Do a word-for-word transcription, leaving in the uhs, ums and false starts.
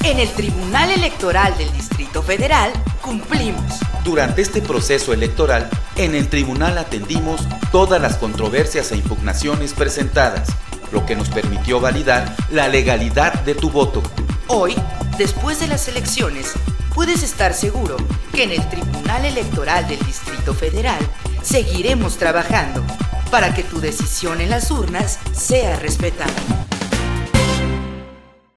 En el Tribunal Electoral del Distrito Federal cumplimos. Durante este proceso electoral, en el tribunal atendimos todas las controversias e impugnaciones presentadas, lo que nos permitió validar la legalidad de tu voto. Hoy, después de las elecciones, puedes estar seguro que en el Tribunal Electoral del Distrito Federal seguiremos trabajando para que tu decisión en las urnas sea respetada.